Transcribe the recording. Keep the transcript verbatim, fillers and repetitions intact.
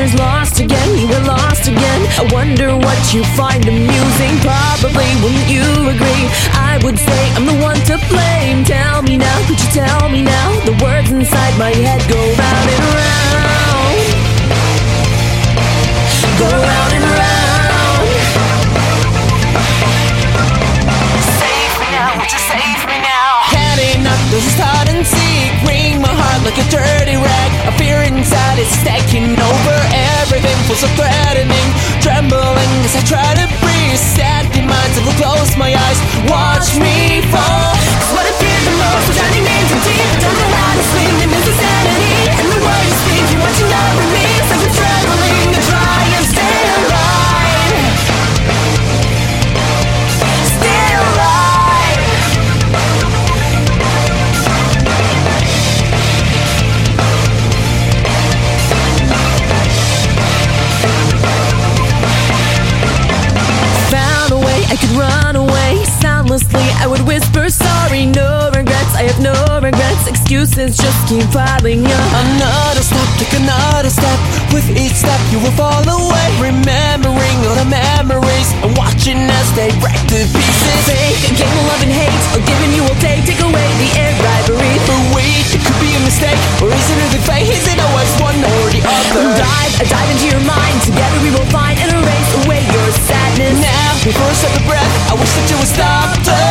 is lost again, you were lost again. I wonder what you find amusing. Probably wouldn't you agree? I would say I'm the one to blame. Tell me now, could you tell me now? The words inside my head go round and round, go round and round. Save me now, would you save me now? Had enough, this is hide and seek. Wring my heart like a dirty rag. A fear inside is taking over. Everything feels so threatening. Trembling as I try to breathe. Sad demands, I will close my eyes. Watch me fall. It's what I fear the most, we're drowning in too deep. Don't know how to swim, it means insanity. And the world you speak, you're watching over me. So we're traveling to try and stay alive. Stay alive. Found a way I could run away. Soundlessly I would whisper sorry. No regrets, I have no regrets. Excuses just keep piling up. Another step, take another step. With each step you will fall away. Remembering all the memories and watching as they break to pieces. Fake a game of love and hate, or giving you will take. Take away the air rivalry. But wait, it could be a mistake. Or is it really fate? Is it always one or the other? Dive, I dive into your mind. Together we will find and erase away your sadness. Now, before I stop the breath, I wish that you would stop the